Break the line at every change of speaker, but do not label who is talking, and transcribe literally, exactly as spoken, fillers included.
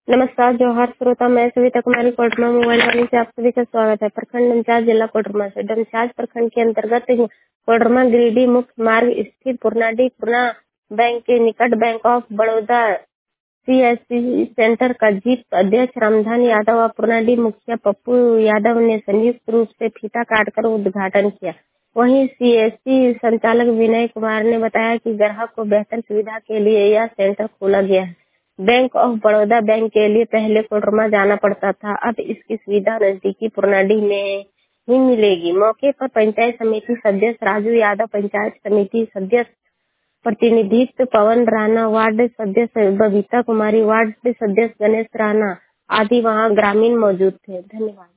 नमस्कार जोहार श्रोता, मैं सविता कुमारी कोटरमा मोबाइल वाली से आप सभी का स्वागत है। प्रखंड डमचाल जिला कोटरमा से डमचाल प्रखंड के अंतर्गत कोटरमा गिरिडीह मुख्य मार्ग स्थित पुरनाडीह पुरना बैंक के निकट bank of Baroda CSC centre का जीप अध्यक्ष रामधन यादव और पुरनाडीह मुखिया पप्पू यादव ने संयुक्त रूप से फीता काटकर उद्घाटन किया। वहीं सीएससी संचालक विनय कुमार ने बताया कि ग्राहक को बेहतर सुविधा के लिए यह सेंटर खोला गया है। बैंक ऑफ बड़ौदा बैंक के लिए पहले कोटरमा जाना पड़ता था, अब इसकी सुविधा नजदीकी पुरनाडीह में ही मिलेगी। मौके पर पंचायत समिति सदस्य राजू यादव, पंचायत समिति सदस्य प्रतिनिधित्व पवन राणा, वार्ड सदस्य बबीता कुमारी, वार्ड सदस्य गणेश राणा आदि वहां ग्रामीण मौजूद थे। धन्यवाद।